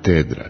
Katedra.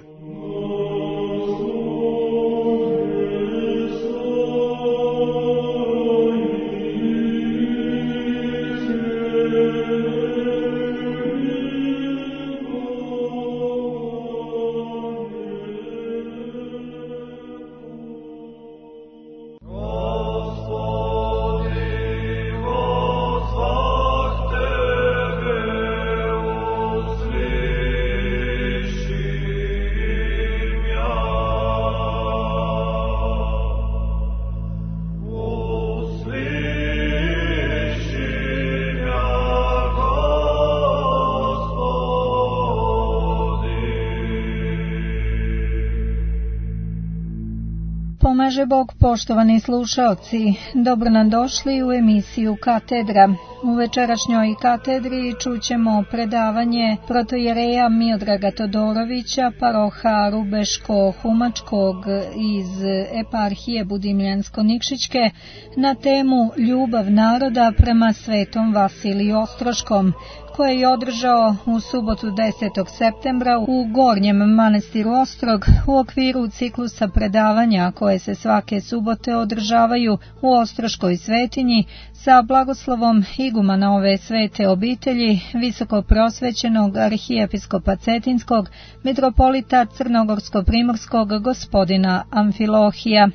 Pomaže Bog, poštovani slušaoci, dobro nam došli u emisiju Katedra. U večerašnjoj katedri čućemo predavanje protojereja Miodraga Todorovića, paroha Rubeško-Humačkog iz eparhije Budimljansko-Nikšićke na temu Ljubav naroda prema Svetom Vasiliju Ostroškom, koje je održao u subotu 10. septembra u Gornjem manastiru Ostrog u okviru ciklusa predavanja koje se svake subote održavaju u Ostroškoj svetinji sa blagoslovom igumana ove svete obitelji, visoko prosvećenog arhijepiskopa Cetinskog, mitropolita Crnogorsko-primorskog gospodina Amfilohija.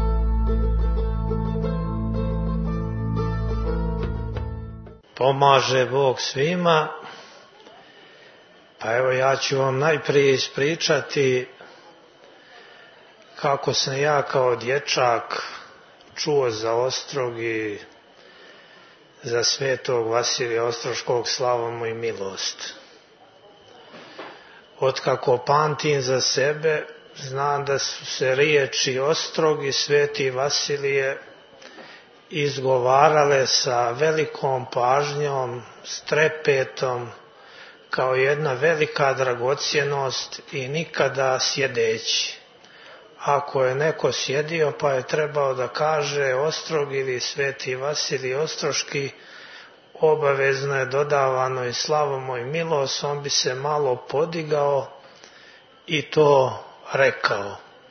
Pomaže Bog svima. Pa evo, ja ću vam najprije ispričati kako sam ja kao dječak čuo za Ostrog i za svetog Vasilija Ostroškog, slava mu i milost. Otkako pamtim za sebe, znam da su se riječi Ostrog i sveti Vasilije izgovarale sa velikom pažnjom, s trepetom, kao jedna velika dragocjenost i nikada sjedeći. Ako je neko sjedio pa je trebao da kaže Ostrog ili sveti Vasilij Ostroški, obavezno je dodavano i slava mu i milost, on bi se malo podigao i to rekao.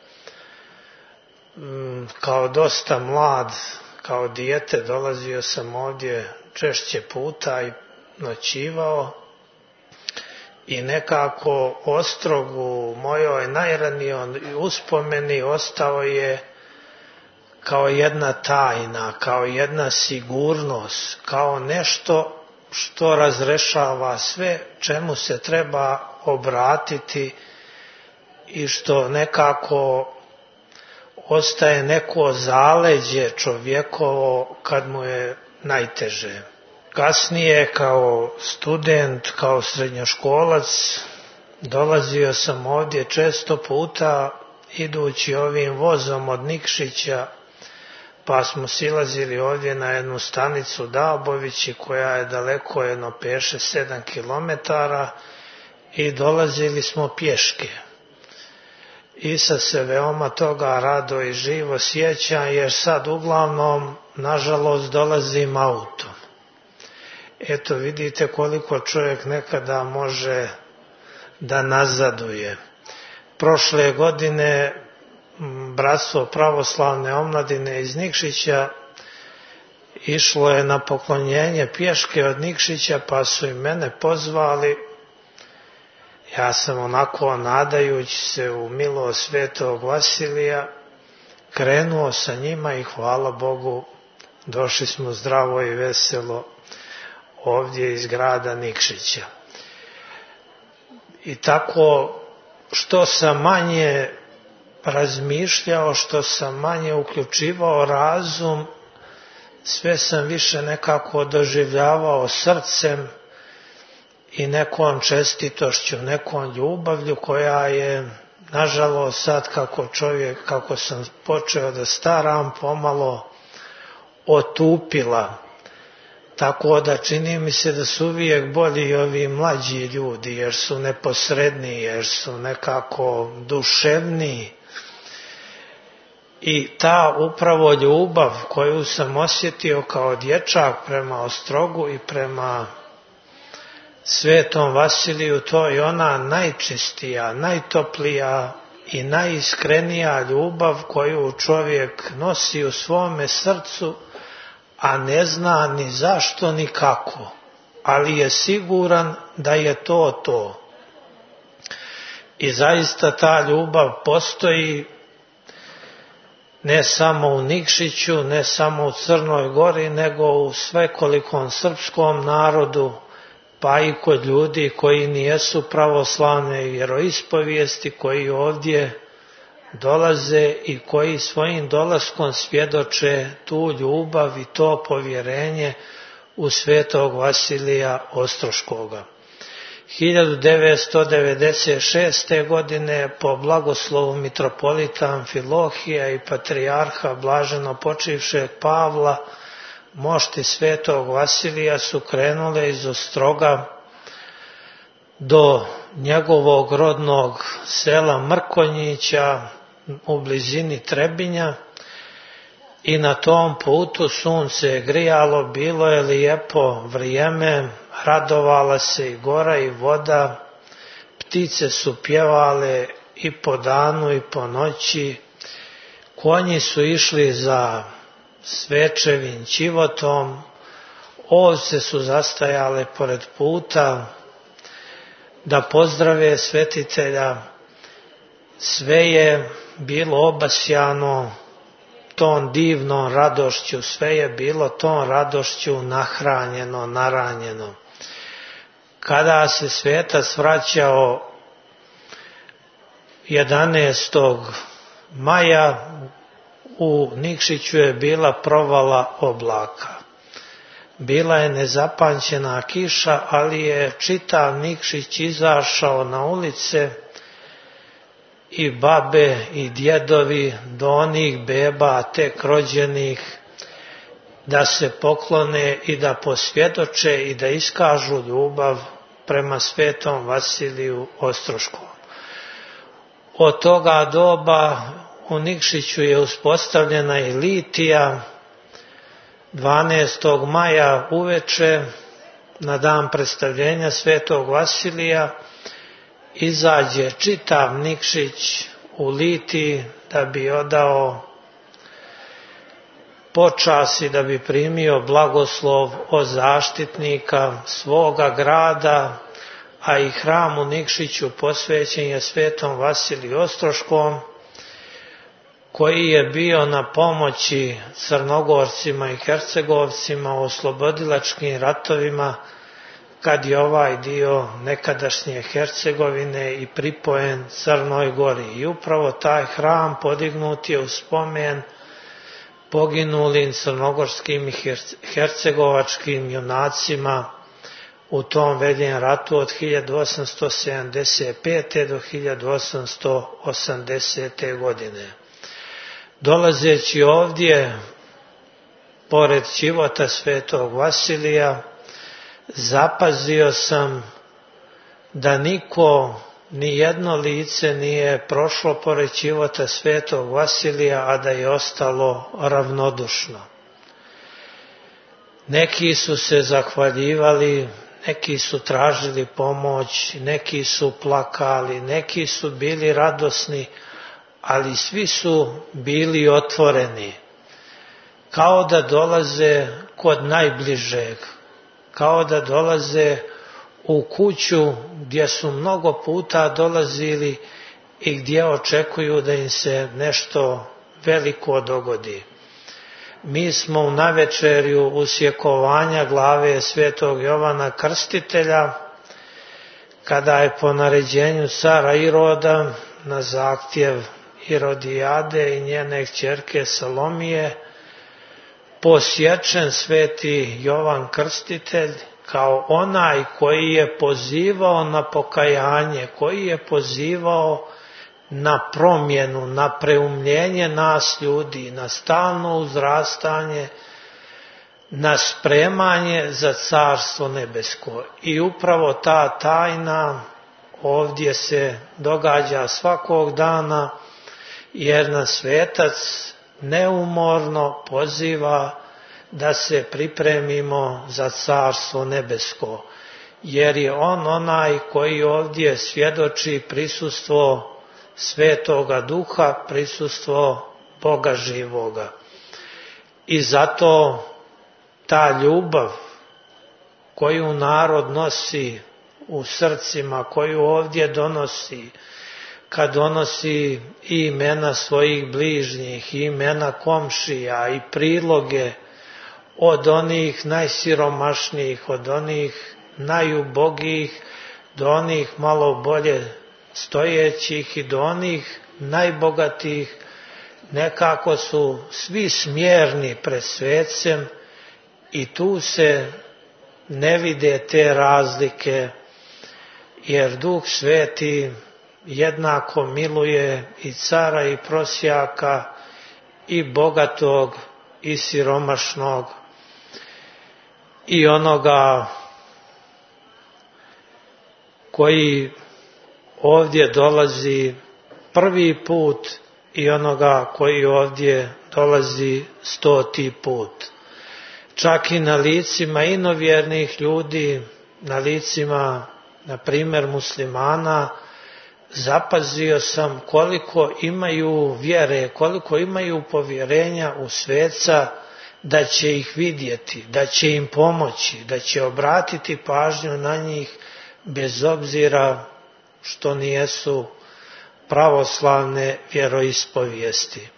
Kao dosta mlad, kao dijete dolazio sam ovdje češće puta i noćivao i nekako Ostrog u mojoj najranijoj uspomeni ostao je kao jedna tajna, kao jedna sigurnost, kao nešto što razrešava sve čemu se treba obratiti i što nekako ostaje neko zaleđe čovjekovo kad mu je najteže. Kasnije kao student, kao srednjoškolac, dolazio sam ovdje često puta idući ovim vozom od Nikšića, pa smo silazili ovdje na jednu stanicu Dabovići koja je daleko jedno 5-7 kilometara i dolazili smo pješke. I sad se veoma toga rado i živo sjećam, jer sad uglavnom, nažalost, dolazim autom. Eto, vidite koliko čovjek nekada može da nazaduje. Prošle godine bratstvo pravoslavne omladine iz Nikšića išlo je na poklonjenje pješke od Nikšića, pa su i mene pozvali. Ja sam onako, nadajući se u milost svetog Vasilija, krenuo sa njima i hvala Bogu došli smo zdravo i veselo ovdje iz grada Nikšića. I tako, što sam manje razmišljao, što sam manje uključivao razum, sve sam više nekako doživljavao srcem i nekom čestitošću, nekom ljubavlju koja je, nažalost, sad kako sam počeo da staram, pomalo otupila. Tako da čini mi se da su uvijek bolji ovi mlađi ljudi, jer su neposredniji, jer su nekako duševniji. I ta upravo ljubav koju sam osjetio kao dječak prema Ostrogu i prema svetom Vasiliju, to je ona najčistija, najtoplija i najiskrenija ljubav koju čovjek nosi u svome srcu, a ne zna ni zašto ni kako, ali je siguran da je to to. I zaista ta ljubav postoji ne samo u Nikšiću, ne samo u Crnoj Gori, nego u svekolikom srpskom narodu, pa i kod ljudi koji nijesu pravoslavne vjeroispovijesti, koji ovdje dolaze i koji svojim dolaskom svjedoče tu ljubav i to povjerenje u svetog Vasilija Ostroškoga. 1996. godine po blagoslovu mitropolita Amfilohija i patrijarha blaženo počivšeg Pavla, mošti svetog Vasilija su krenule iz Ostroga do njegovog rodnog sela Mrkonjića u blizini Trebinja i na tom putu sunce je grijalo, bilo je lijepo vrijeme, radovala se i gora i voda, ptice su pjevale i po danu i po noći, konji su išli za svečevim ćivotom, ovce su zastajale pored puta da pozdrave svetitelja, sve je bilo obasjano tom divnom radošću, sve je bilo tom radošću nahranjeno, naranjeno. Kada se svetac vraćao 11. maja, u Nikšiću je bila provala oblaka. Bila je nezapamćena kiša, ali je čitav Nikšić izašao na ulice i babe i djedovi do onih beba tek rođenih da se poklone i da posvjedoče i da iskažu ljubav prema svetom Vasiliju Ostroškom. Od toga doba u Nikšiću je uspostavljena i litija. 12. maja uveče, na dan predstavljenja svetog Vasilija, izađe čitav Nikšić u litiji da bi odao počast i da bi primio blagoslov od zaštitnika svoga grada, a i hram u Nikšiću posvećen je svetom Vasiliju Ostroškom, koji je bio na pomoći Crnogorcima i Hercegovcima u oslobodilačkim ratovima kad je ovaj dio nekadašnje Hercegovine i pripojen Crnoj Gori. I upravo taj hram podignut je u spomen poginulim crnogorskim i hercegovačkim junacima u tom veljem ratu od 1875. do 1880. godine. Dolazeći ovdje, pored ćivota svetog Vasilija, zapazio sam da niko, ni jedno lice nije prošlo pored ćivota svetog Vasilija, a da je ostalo ravnodušno. Neki su se zahvaljivali, neki su tražili pomoć, neki su plakali, neki su bili radosni, ali svi su bili otvoreni, kao da dolaze kod najbližeg, kao da dolaze u kuću gdje su mnogo puta dolazili i gdje očekuju da im se nešto veliko dogodi. Mi smo u navečerju usjekovanja glave svetog Jovana Krstitelja, kada je po naređenju cara Iroda na zahtjev Irodijade i njene kćerke Salomije posječen sveti Jovan Krstitelj kao onaj koji je pozivao na pokajanje, koji je pozivao na promjenu, na preumljenje nas ljudi, na stalno uzrastanje, na spremanje za Carstvo nebesko. I upravo ta tajna ovdje se događa svakog dana, jer nas svetac neumorno poziva da se pripremimo za Carstvo nebesko. jer je on onaj koji ovdje svjedoči prisustvo Svetoga Duha, prisustvo Boga živoga. I zato ta ljubav koju narod nosi u srcima, koju ovdje donosi, kad donosi i imena svojih bližnjih, i imena komšija, i priloge od onih najsiromašnijih, od onih najubogijih, do onih malo bolje stojećih i do onih najbogatijih, nekako su svi smjerni pred svecem i tu se ne vide te razlike, jer Duh Sveti jednako miluje i cara i prosjaka, i bogatog i siromašnog, i onoga koji ovdje dolazi prvi put i onoga koji ovdje dolazi 100. put. Čak i na licima inovjernih ljudi, na licima, na primjer, muslimana, zapazio sam koliko imaju vjere, koliko imaju povjerenja u sveca da će ih vidjeti, da će im pomoći, da će obratiti pažnju na njih bez obzira što nijesu pravoslavne vjeroispovijesti.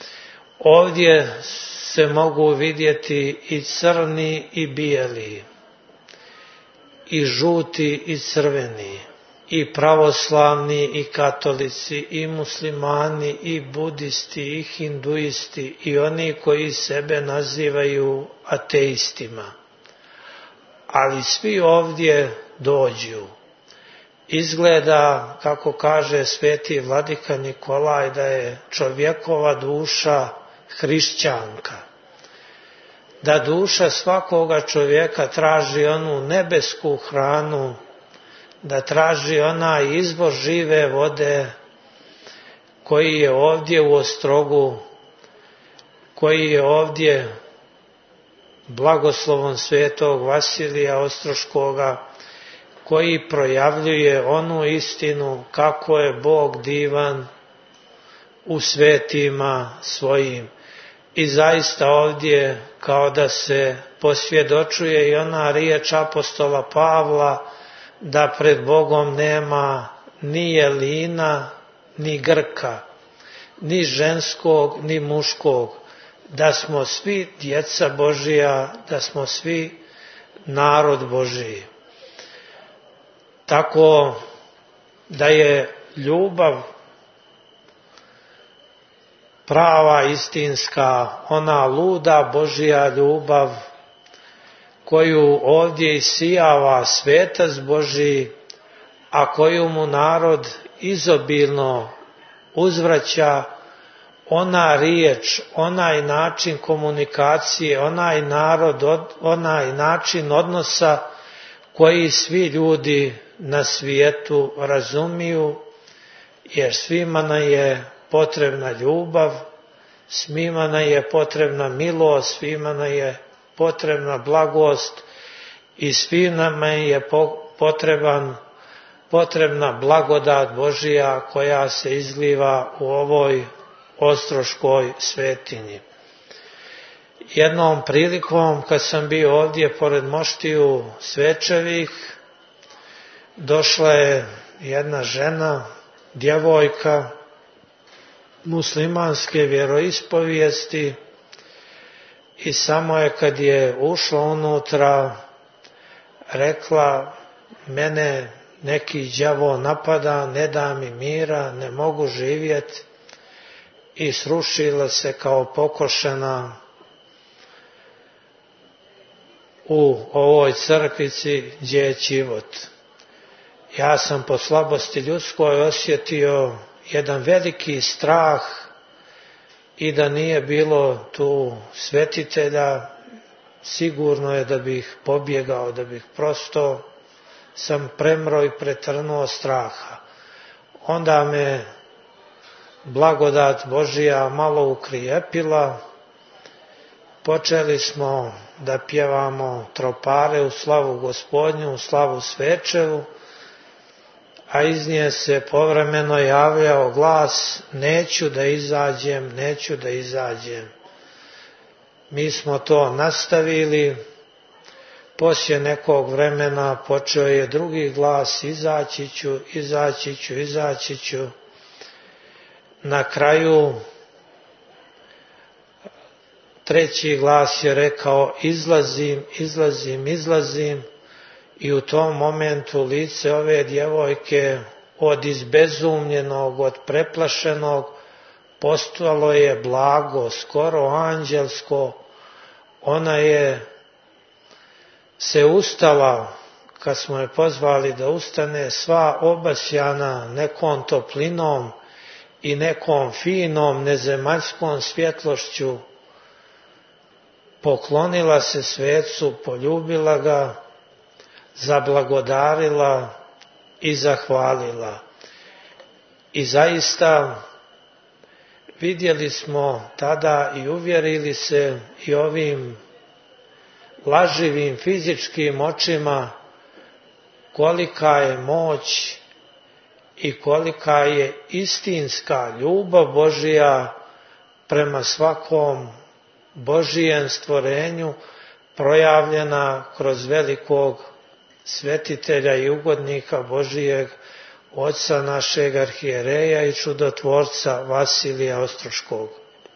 Ovdje se mogu vidjeti i crni i bijeli, i žuti i crveni, i pravoslavni i katolici, i muslimani, i budisti, i hinduisti, i oni koji sebe nazivaju ateistima. Ali svi ovdje dođu. Izgleda, kako kaže sveti vladika Nikolaj, da je čovjekova duša hrišćanka. Da duša svakoga čovjeka traži onu nebesku hranu, da traži onaj izvor žive vode koji je ovdje u Ostrogu, koji je ovdje blagoslovom svetog Vasilija Ostroškoga, koji projavljuje onu istinu kako je Bog divan u svetima svojim. I zaista ovdje kao da se posvjedočuje i ona riječ apostola Pavla da pred Bogom nema ni jelina, ni Grka, ni ženskog, ni muškog, da smo svi djeca Božija, da smo svi narod Božiji. Tako da je ljubav prava, istinska, ona luda Božja ljubav koju ovdje isijava svetac Božji, a koju mu narod izobilno uzvraća, ona riječ, onaj način komunikacije, onaj narod, onaj način odnosa koji svi ljudi na svijetu razumiju, jer svima nam je potrebna ljubav, svima nam je potrebna milost, svima nam je potrebna blagost i svima nam je potrebna blagodat Božija koja se izliva u ovoj ostroškoj svetinji. Jednom prilikom kad sam bio ovdje pored moštiju Svečevih, došla je jedna žena, djevojka muslimanske vjeroispovijesti i samo je kad je ušla unutra rekla: mene neki đavo napada, ne da mi mira, ne mogu živjeti, i srušila se kao pokošena u ovoj crkvici gdje je čivot. Ja sam po slabosti ljudskoj osjetio jedan veliki strah i da nije bilo tu svetitelja, sigurno je da bih pobjegao, da bih prosto sam premro i pretrnuo straha. Onda me blagodat Božija malo ukrijepila, počeli smo da pjevamo tropare u slavu Gospodnju, u slavu Svečevu, a iz nje se povremeno javljao glas: neću da izađem, neću da izađem. Mi smo to nastavili, poslije nekog vremena počeo je drugi glas: izaći ću, izaći ću, izaći ću. Na kraju treći glas je rekao: izlazim, izlazim, izlazim. I u tom momentu lice ove djevojke od izbezumljenog, od preplašenog, postalo je blago, skoro anđelsko. Ona je se ustala, kad smo je pozvali da ustane, sva obasjana nekom toplinom i nekom finom nezemaljskom svjetlošću, poklonila se svecu, poljubila ga, zablagodarila i zahvalila. I zaista vidjeli smo tada i uvjerili se i ovim laživim fizičkim očima kolika je moć i kolika je istinska ljubav Božija prema svakom Božijem stvorenju, projavljena kroz velikog svetitelja i ugodnika Božijeg, oca našeg arhijereja i čudotvorca Vasilija Ostroškog.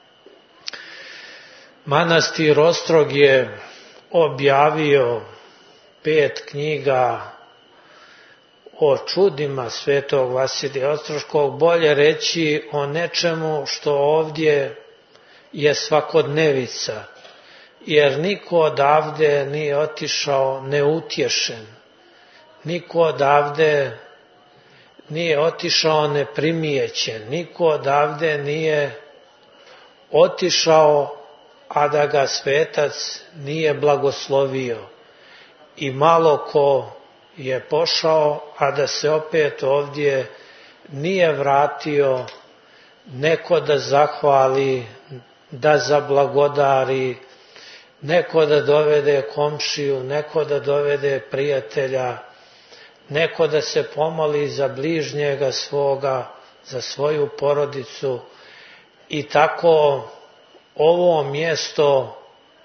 Manastir Ostrog je objavio 5 knjiga o čudima svetog Vasilija Ostroškog, bolje reći o nečemu što ovdje je svakodnevica, jer niko odavde nije otišao neutješen, niko odavde nije otišao neprimijećen, niko odavde nije otišao, a da ga svetac nije blagoslovio. I malo ko je pošao, a da se opet ovdje nije vratio neko da zahvali, da zablagodari, neko da dovede komšiju, neko da dovede prijatelja, neko da se pomoli za bližnjega svoga, za svoju porodicu. I tako ovo mjesto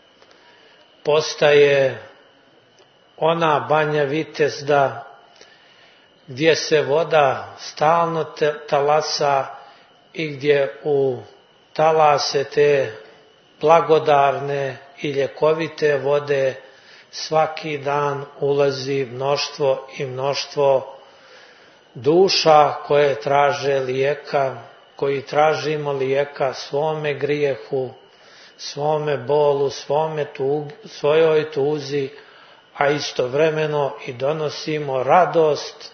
postaje ona Banja Vitezda gdje se voda stalno talasa i gdje u talase te blagodarne i ljekovite vode svaki dan ulazi mnoštvo i mnoštvo duša koje traže lijeka, koji tražimo lijeka svome grijehu, svome bolu, svojoj tuzi, a istovremeno i donosimo radost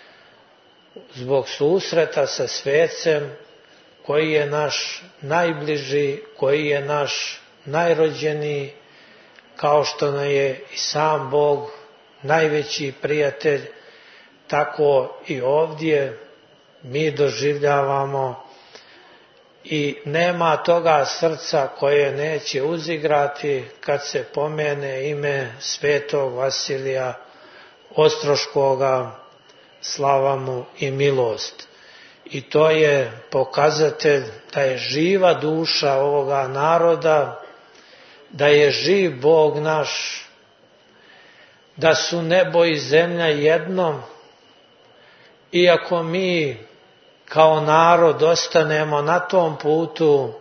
zbog susreta sa svecem koji je naš najbliži, koji je naš najrođeniji, kao što nam je i sam Bog najveći prijatelj. Tako i ovdje mi doživljavamo i nema toga srca koje neće uzigrati kad se pomene ime svetog Vasilija Ostroškoga, slava mu i milost. I to je pokazatelj da je živa duša ovoga naroda, da je živ Bog naš, da su nebo i zemlja jedno. Iako mi kao narod ostanemo na tom putu,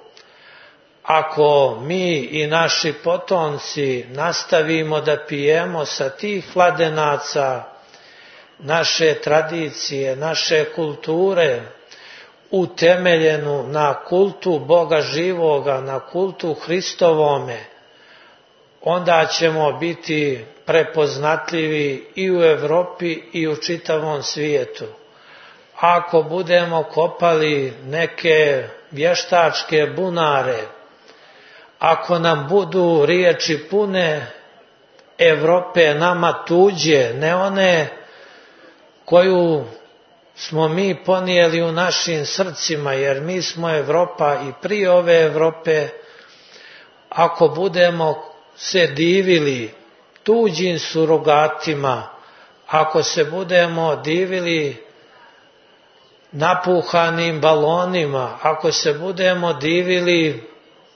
ako mi i naši potomci nastavimo da pijemo sa tih vladenaca naše tradicije, naše kulture, utemeljenu na kultu Boga živoga, na kultu Hristovome, onda ćemo biti prepoznatljivi i u Evropi i u čitavom svijetu. Ako budemo kopali neke vještačke bunare, ako nam budu riječi pune Evrope nama tuđe, ne one koju smo mi ponijeli u našim srcima, jer mi smo Evropa i prije ove Evrope, ako budemo se divili tuđim surogatima, ako se budemo divili napuhanim balonima, ako se budemo divili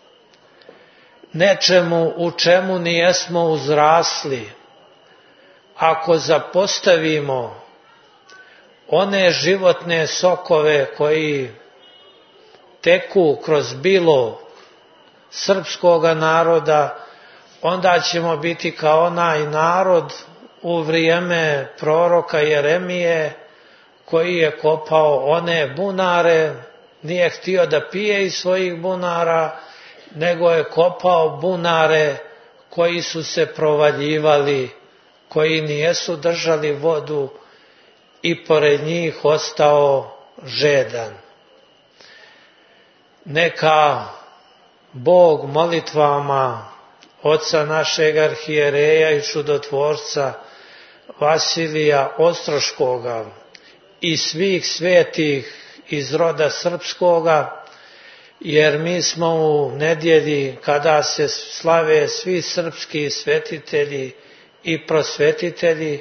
nečemu u čemu nijesmo uzrasli, ako zapostavimo one životne sokove koji teku kroz bilo srpskoga naroda, onda ćemo biti kao onaj narod u vrijeme proroka Jeremije koji je kopao one bunare, nije htio da pije iz svojih bunara, nego je kopao bunare koji su se provaljivali, koji nijesu držali vodu i pored njih ostao žedan. Neka Bog molitvama oca našeg arhijereja i čudotvorca Vasilija Ostroškoga i svih svetih iz roda srpskoga, jer mi smo u nedjelji kada se slave svi srpski svetitelji i prosvetitelji,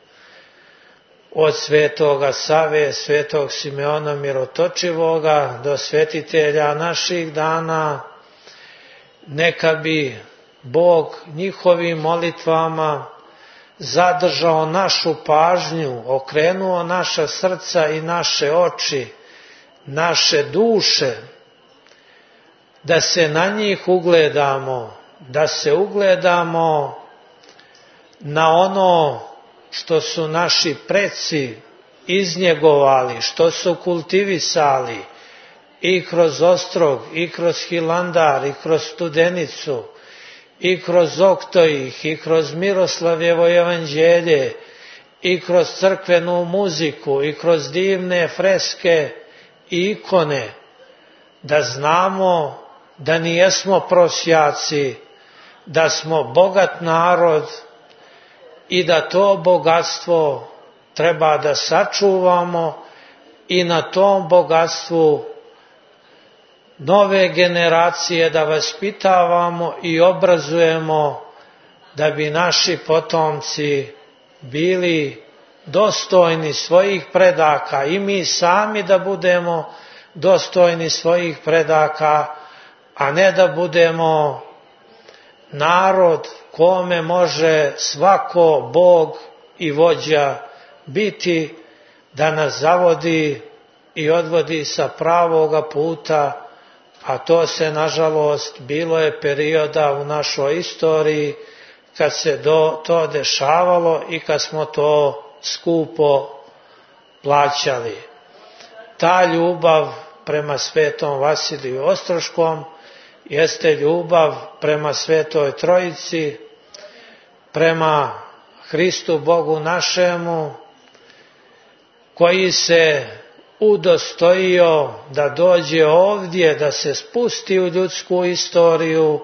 od svetoga Save, svetog Simeona Mirotočivoga do svetitelja naših dana, neka bi Bog njihovim molitvama zadržao našu pažnju, okrenuo naša srca i naše oči, naše duše, da se na njih ugledamo, da se ugledamo na ono što su naši preci iznjegovali, što su kultivisali i kroz Ostrog, i kroz Hilandar, i kroz Studenicu, i kroz Oktojih, i kroz Miroslavljevo evanđelje, i kroz crkvenu muziku, i kroz divne freske i ikone, da znamo da nijesmo prosjaci, da smo bogat narod i da to bogatstvo treba da sačuvamo i na tom bogatstvu nove generacije da vaspitavamo i obrazujemo, da bi naši potomci bili dostojni svojih predaka i mi sami da budemo dostojni svojih predaka, a ne da budemo narod kome može svako Bog i vođa biti, da nas zavodi i odvodi sa pravoga puta, a to se, nažalost, bilo je perioda u našoj istoriji kad se to dešavalo i kad smo to skupo plaćali. Ta ljubav prema svetom Vasiliju Ostroškom jeste ljubav prema Svetoj Trojici, prema Hristu Bogu našemu, koji se udostojio da dođe ovdje, da se spusti u ljudsku istoriju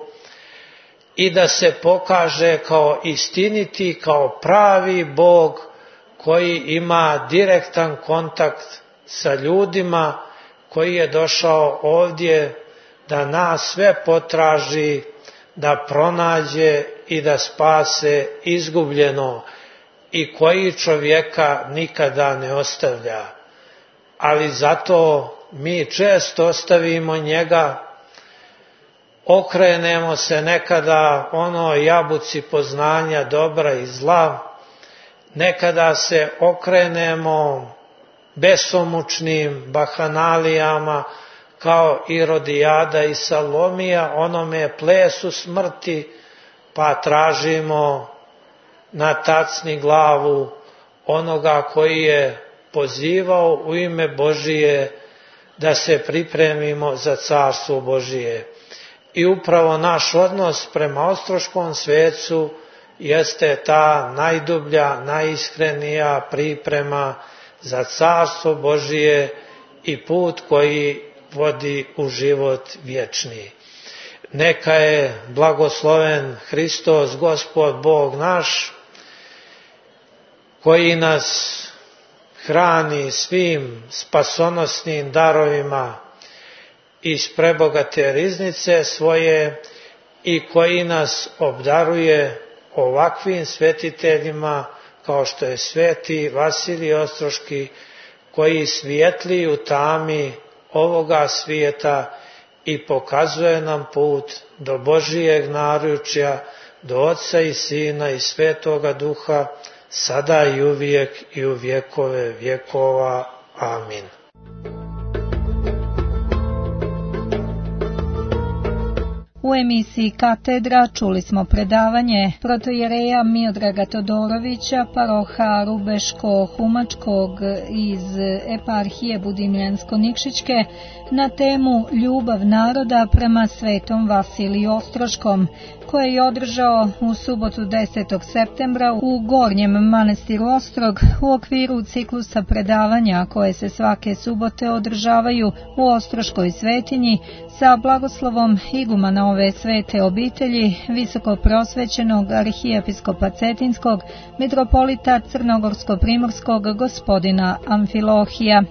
i da se pokaže kao istiniti, kao pravi Bog koji ima direktan kontakt sa ljudima, koji je došao ovdje da nas sve potraži, da pronađe i da spase izgubljeno i koji čovjeka nikada ne ostavlja. Ali zato mi često ostavimo njega, okrenemo se nekada onoj jabuci poznanja dobra i zla, nekada se okrenemo besomučnim bahanalijama kao Irodijada i Salomija, onome plesu smrti, pa tražimo na tacni glavu onoga koji je pozivao u ime Božije da se pripremimo za carstvo Božije. I upravo naš odnos prema Ostroškom svecu jeste ta najdublja, najiskrenija priprema za carstvo Božije i put koji vodi u život vječni. Neka je blagosloven Hristos, Gospod Bog naš, koji nas hrani svim spasonosnim darovima iz prebogate riznice svoje i koji nas obdaruje ovakvim svetiteljima kao što je sveti Vasilij Ostroški, koji svijetli u tami ovoga svijeta i pokazuje nam put do Božijeg naručja, do Otca i Sina i Svetoga Duha, sada i uvijek i u vjekove vjekova. Amin. U emisiji Katedra čuli smo predavanje protojereja Miodraga Todorovića, paroha Rubeško-Humačkog iz eparhije Budimljansko-Nikšićke na temu Ljubav naroda prema svetom Vasiliju Ostroškom, koje je održao u subotu 10. septembra u Gornjem manastiru Ostrog u okviru ciklusa predavanja koje se svake subote održavaju u Ostroškoj svetinji sa blagoslovom igumana ove svete obitelji, visoko prosvećenog arhijepiskopa Cetinskog, mitropolita Crnogorsko-primorskog gospodina Amfilohija.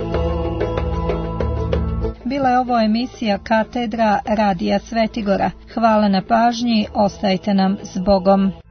Bila je ovo emisija Katedra Radija Svetigora. Hvala na pažnji, ostajte nam s Bogom.